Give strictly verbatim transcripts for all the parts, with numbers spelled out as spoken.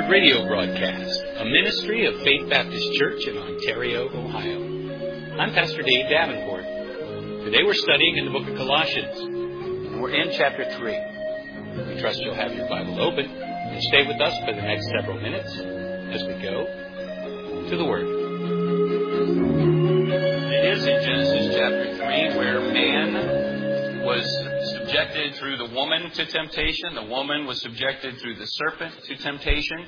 radio broadcast, a ministry of Faith Baptist Church in Ontario, Ohio. I'm Pastor Dave Davenport. Today we're studying in the book of Colossians, and we're in chapter three. We trust you'll have your Bible open and stay with us for the next several minutes as we go to the Word. It is in Genesis chapter three where man was subjected through the woman to temptation. The woman was subjected through the serpent to temptation.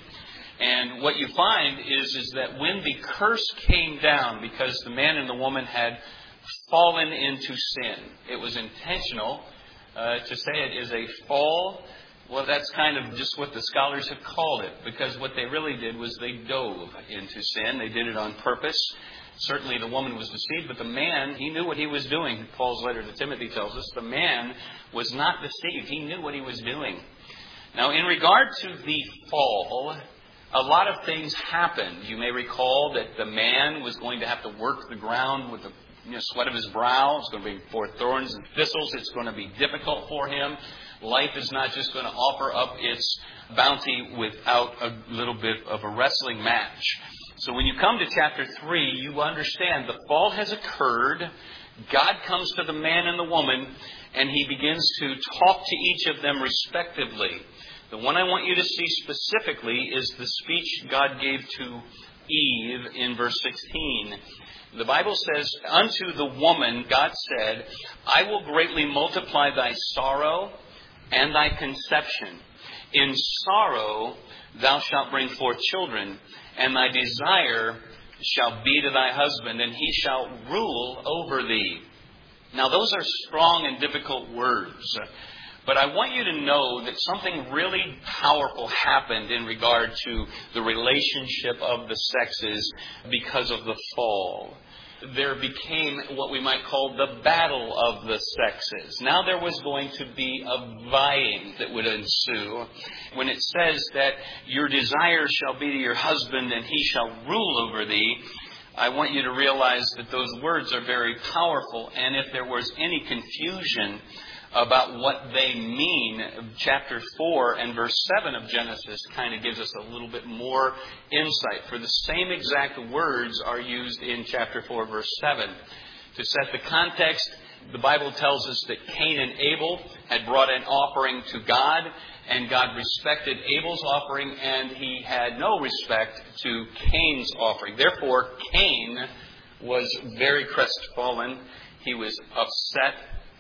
And what you find is, is that when the curse came down, because the man and the woman had fallen into sin, it was intentional. Uh, to say it is a fall, well, that's kind of just what the scholars have called it, because what they really did was they dove into sin. They did it on purpose. Certainly the woman was deceived, but the man, he knew what he was doing. Paul's letter to Timothy tells us the man was not deceived. He knew what he was doing. Now, in regard to the fall, a lot of things happened. You may recall that the man was going to have to work the ground with the you know, sweat of his brow. It's going to be for thorns and thistles. It's going to be difficult for him. Life is not just going to offer up its bounty without a little bit of a wrestling match. So when you come to chapter three, you understand the fall has occurred. God comes to the man and the woman, and He begins to talk to each of them respectively. The one I want you to see specifically is the speech God gave to Eve in verse sixteen. The Bible says, "Unto the woman God said, I will greatly multiply thy sorrow and thy conception. In sorrow thou shalt bring forth children, and thy desire shall be to thy husband, and he shall rule over thee." Now, those are strong and difficult words. But I want you to know that something really powerful happened in regard to the relationship of the sexes because of the fall. There became what we might call the battle of the sexes. Now there was going to be a vying that would ensue. When it says that your desire shall be to your husband and he shall rule over thee, I want you to realize that those words are very powerful. And if there was any confusion about what they mean, chapter four and verse seven of Genesis kind of gives us a little bit more insight. For the same exact words are used in chapter four, verse seven. To set the context, the Bible tells us that Cain and Abel had brought an offering to God, and God respected Abel's offering, and He had no respect to Cain's offering. Therefore, Cain was very crestfallen. He was upset.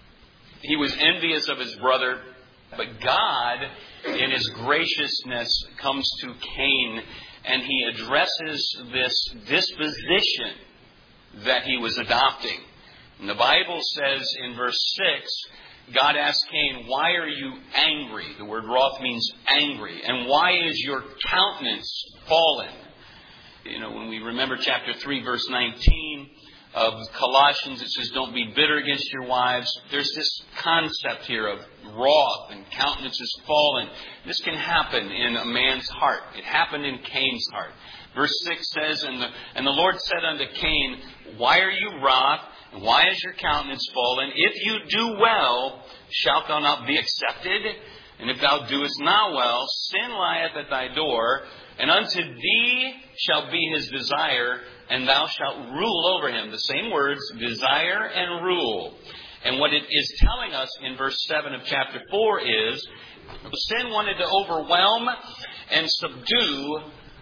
He was envious of his brother, but God, in His graciousness, comes to Cain and He addresses this disposition that he was adopting. And the Bible says in verse six, God asked Cain, "Why are you angry?" The word wroth means angry. "And why is your countenance fallen?" You know, when we remember chapter three, verse nineteen, of Colossians, it says, "Don't be bitter against your wives." There's this concept here of wrath and countenance is fallen. This can happen in a man's heart. It happened in Cain's heart. Verse six says, and the, and the Lord said unto Cain, "Why are you wroth? And why is your countenance fallen? If you do well, shalt thou not be accepted? And if thou doest not well, sin lieth at thy door, and unto thee shall be his desire, and thou shalt rule over him." The same words, desire and rule. And what it is telling us in verse seven of chapter four is, sin wanted to overwhelm and subdue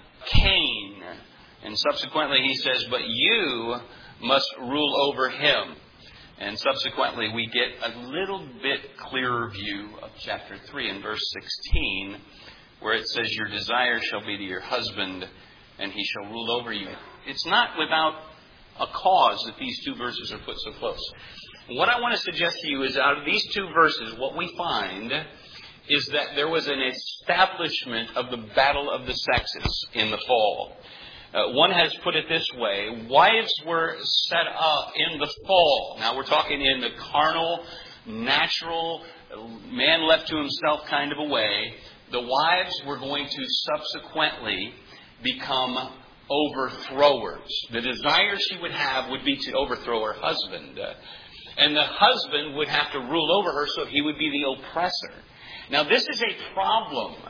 Cain. And subsequently he says, "But you must rule over him." And subsequently we get a little bit clearer view of chapter three in verse sixteen, where it says, "Your desire shall be to your husband, and he shall rule over you." It's not without a cause that these two verses are put so close. What I want to suggest to you is, out of these two verses, what we find is that there was an establishment of the battle of the sexes in the fall. Uh, one has put it this way: wives were set up in the fall. Now we're talking in the carnal, natural, man left to himself kind of a way. The wives were going to subsequently become overthrowers. The desire she would have would be to overthrow her husband. Uh, and the husband would have to rule over her, so he would be the oppressor. Now, this is a problem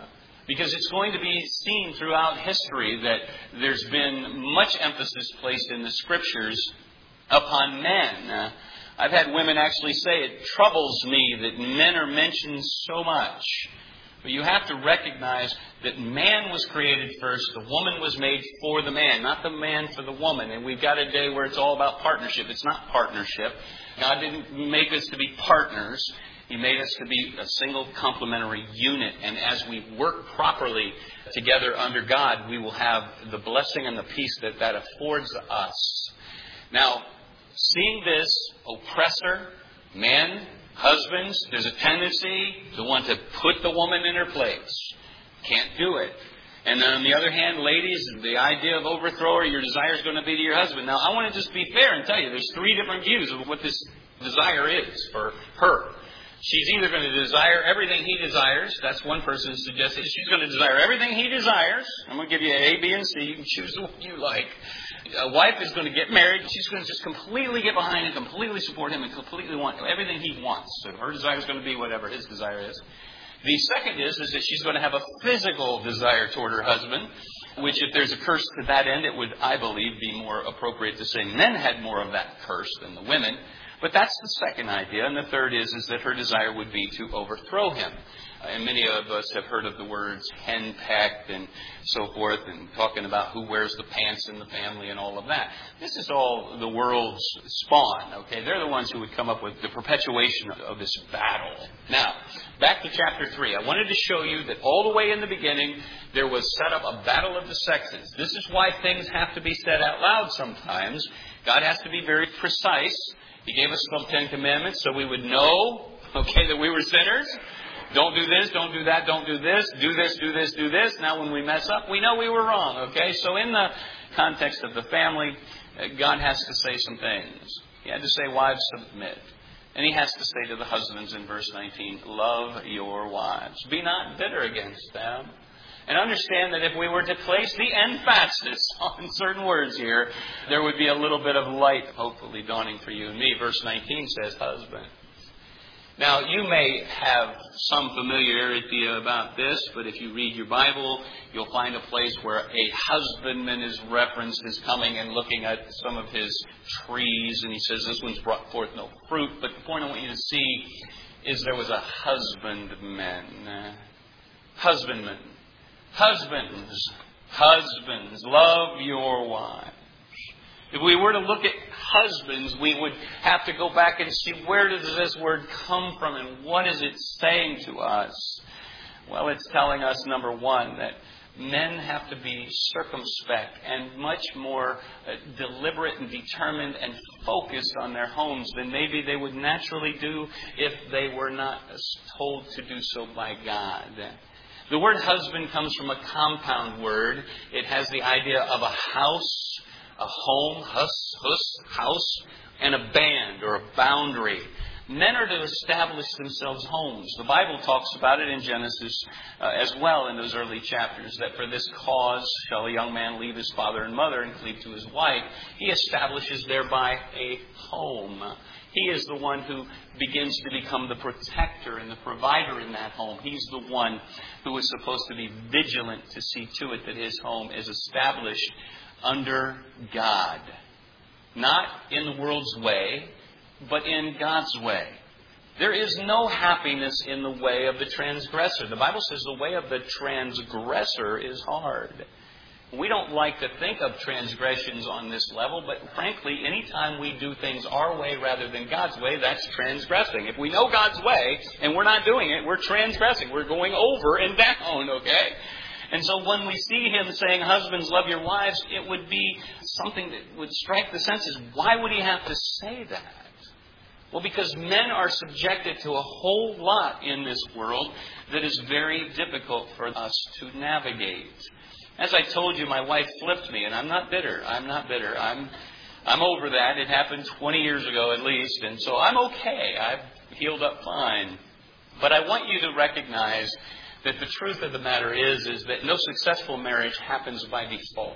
Because it's going to be seen throughout history that there's been much emphasis placed in the Scriptures upon men. Uh, I've had women actually say, it troubles me that men are mentioned so much. But you have to recognize that man was created first. The woman was made for the man, not the man for the woman. And we've got a day where it's all about partnership. It's not partnership. God didn't make us to be partners. He made us to be a single complementary unit. And as we work properly together under God, we will have the blessing and the peace that that affords us. Now, seeing this oppressor, men, husbands, there's a tendency to want to put the woman in her place. Can't do it. And then on the other hand, ladies, the idea of overthrow or your desire is going to be to your husband. Now, I want to just be fair and tell you, there's three different views of what this desire is for her. She's either going to desire everything he desires. That's one person suggested. She's going to desire everything he desires. I'm going to give you A, B, and C. You can choose the one you like. A wife is going to get married. She's going to just completely get behind and completely support him and completely want everything he wants. So her desire is going to be whatever his desire is. The second is, is that she's going to have a physical desire toward her husband, which if there's a curse to that end, it would, I believe, be more appropriate to say men had more of that curse than the women. But that's the second idea. And the third is, is that her desire would be to overthrow him. And many of us have heard of the words henpecked and so forth, and talking about who wears the pants in the family and all of that. This is all the world's spawn, okay? They're the ones who would come up with the perpetuation of this battle. Now, back to chapter three. I wanted to show you that all the way in the beginning, there was set up a battle of the sexes. This is why things have to be said out loud sometimes. God has to be very precise. He gave us some Ten Commandments so we would know, okay, that we were sinners. Don't do this, don't do that, don't do this, do this, do this, do this. Now when we mess up, we know we were wrong, okay? So in the context of the family, God has to say some things. He had to say, wives, submit. And he has to say to the husbands in verse nineteen, love your wives. Be not bitter against them. And understand that if we were to place the emphasis on certain words here, there would be a little bit of light hopefully dawning for you and me. Verse nineteen says, husband. Now, you may have some familiarity about this, but if you read your Bible, you'll find a place where a husbandman is referenced as coming and looking at some of his trees, and he says, this one's brought forth no fruit. But the point I want you to see is there was a husbandman. Husbandman. Husbands. Husbands. Love your wives. If we were to look at husbands, we would have to go back and see where does this word come from and what is it saying to us? Well, it's telling us, number one, that men have to be circumspect and much more uh, deliberate and determined and focused on their homes than maybe they would naturally do if they were not told to do so by God. The word husband comes from a compound word. It has the idea of a house, a home, hus, hus, house, and a band or a boundary. Men are to establish themselves homes. The Bible talks about it in Genesis uh, as well in those early chapters, that for this cause shall a young man leave his father and mother and cleave to his wife. He establishes thereby a home. He is the one who begins to become the protector and the provider in that home. He's the one who is supposed to be vigilant to see to it that his home is established under God. Not in the world's way, but in God's way. There is no happiness in the way of the transgressor. The Bible says the way of the transgressor is hard. We don't like to think of transgressions on this level, but frankly, anytime we do things our way rather than God's way, that's transgressing. If we know God's way and we're not doing it, we're transgressing. We're going over and down, okay? And so when we see him saying, husbands, love your wives, it would be something that would strike the senses. Why would he have to say that? Well, because men are subjected to a whole lot in this world that is very difficult for us to navigate. As I told you, my wife flipped me, and I'm not bitter. I'm not bitter. I'm I'm over that. It happened twenty years ago at least, and so I'm okay. I've healed up fine. But I want you to recognize that the truth of the matter is, is that no successful marriage happens by default.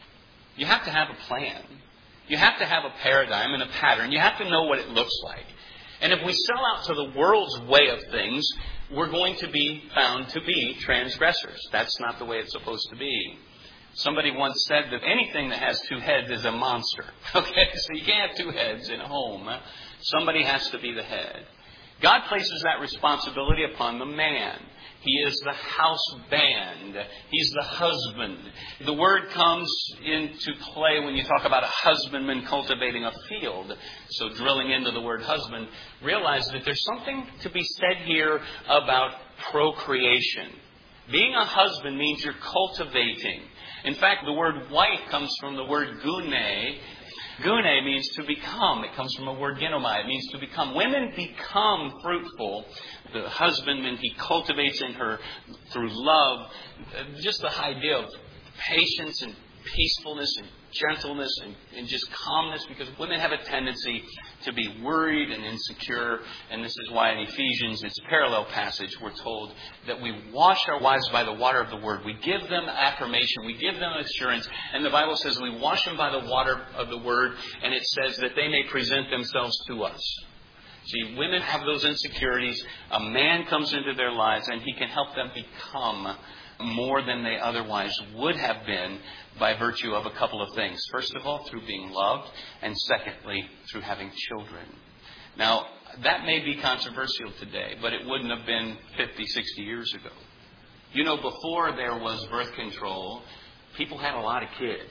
You have to have a plan. You have to have a paradigm and a pattern. You have to know what it looks like. And if we sell out to the world's way of things, we're going to be found to be transgressors. That's not the way it's supposed to be. Somebody once said that anything that has two heads is a monster. Okay, so you can't have two heads in a home. Somebody has to be the head. God places that responsibility upon the man. He is the house band. He's the husband. The word comes into play when you talk about a husbandman cultivating a field. So drilling into the word husband, realize that there's something to be said here about procreation. Being a husband means you're cultivating. In fact, the word wife comes from the word gune. Gune means to become. It comes from a word ginomai. It means to become. Women become fruitful. The husbandman, he cultivates in her through love. Just the idea of patience and peacefulness and gentleness and, and just calmness, because women have a tendency to be worried and insecure. And this is why in Ephesians, it's a parallel passage, we're told that we wash our wives by the water of the word. We give them affirmation. We give them assurance. And the Bible says we wash them by the water of the word. And it says that they may present themselves to us. See, women have those insecurities. A man comes into their lives and he can help them become more than they otherwise would have been by virtue of a couple of things. First of all, through being loved, and secondly, through having children. Now, that may be controversial today, but it wouldn't have been fifty, sixty years ago. You know, before there was birth control, people had a lot of kids.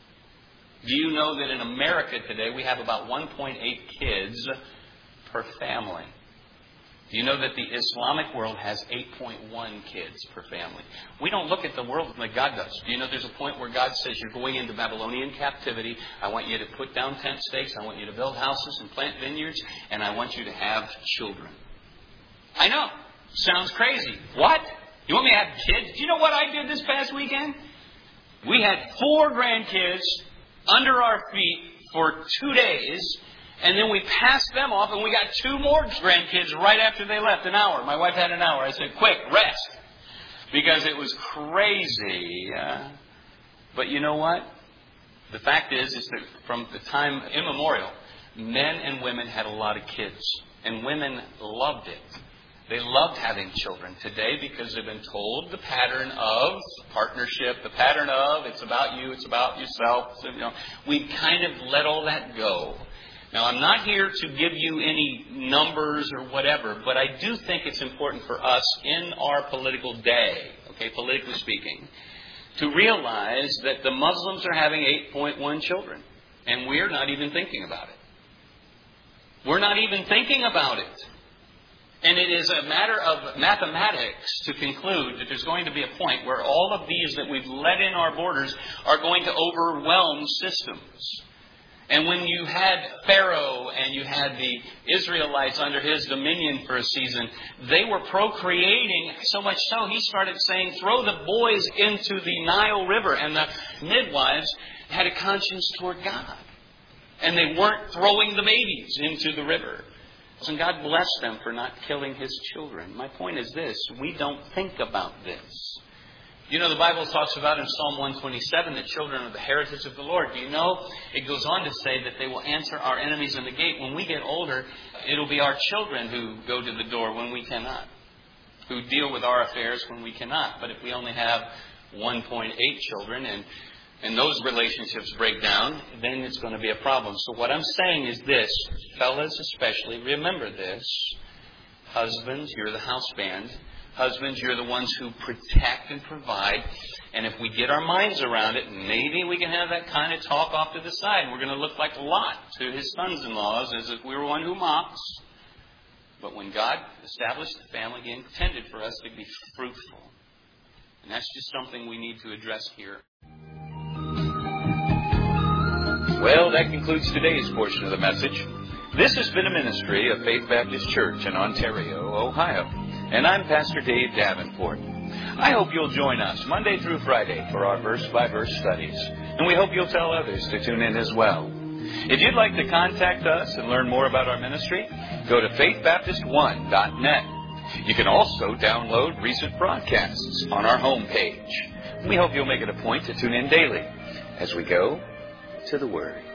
Do you know that in America today we have about one point eight kids per family? Do you know that the Islamic world has eight point one kids per family? We don't look at the world like God does. Do you know there's a point where God says you're going into Babylonian captivity. I want you to put down tent stakes. I want you to build houses and plant vineyards. And I want you to have children. I know. Sounds crazy. What? You want me to have kids? Do you know what I did this past weekend? We had four grandkids under our feet for two days. And then we passed them off, and we got two more grandkids right after they left, an hour. My wife had an hour. I said, quick, rest. Because it was crazy. Uh, but you know what? The fact is, is that from the time immemorial, men and women had a lot of kids. And women loved it. They loved having children today because they've been told the pattern of partnership, the pattern of it's about you, it's about yourself. So, you know, we kind of let all that go. Now, I'm not here to give you any numbers or whatever, but I do think it's important for us in our political day, okay, politically speaking, to realize that the Muslims are having eight point one children, and we're not even thinking about it. We're not even thinking about it. And it is a matter of mathematics to conclude that there's going to be a point where all of these that we've let in our borders are going to overwhelm systems. And when you had Pharaoh and you had the Israelites under his dominion for a season, they were procreating so much so he started saying, throw the boys into the Nile River. And the midwives had a conscience toward God. And they weren't throwing the babies into the river. And God blessed them for not killing his children. My point is this, we don't think about this. You know, the Bible talks about in Psalm one twenty-seven that children are the heritage of the Lord. Do you know? It goes on to say that they will answer our enemies in the gate. When we get older, it'll be our children who go to the door when we cannot, who deal with our affairs when we cannot. But if we only have one point eight children and, and those relationships break down, then it's going to be a problem. So what I'm saying is this, fellas especially, remember this. Husbands, you're the house band. Husbands, you're the ones who protect and provide. And if we get our minds around it, maybe we can have that kind of talk off to the side. We're going to look like Lot to his sons-in-laws as if we were one who mocks. But when God established the family, He intended for us to be fruitful. And that's just something we need to address here. Well, that concludes today's portion of the message. This has been a ministry of Faith Baptist Church in Ontario, Ohio. And I'm Pastor Dave Davenport. I hope you'll join us Monday through Friday for our verse-by-verse studies. And we hope you'll tell others to tune in as well. If you'd like to contact us and learn more about our ministry, go to faith baptist one dot net. You can also download recent broadcasts on our homepage. We hope you'll make it a point to tune in daily as we go to the Word.